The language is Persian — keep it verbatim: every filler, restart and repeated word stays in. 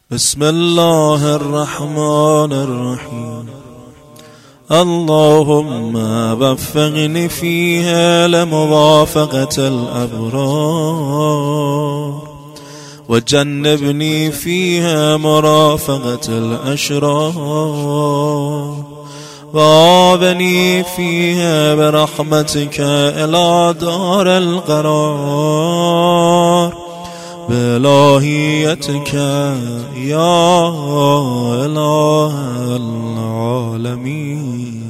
بسم الله الرحمن الرحيم. اللهم وفقني فيها لموافقة الأبرار، وجنبني فيها مرافقة الأشرار، وآبني فيها برحمتك إلى دار القرار بإلهيتك يا إله العالمين.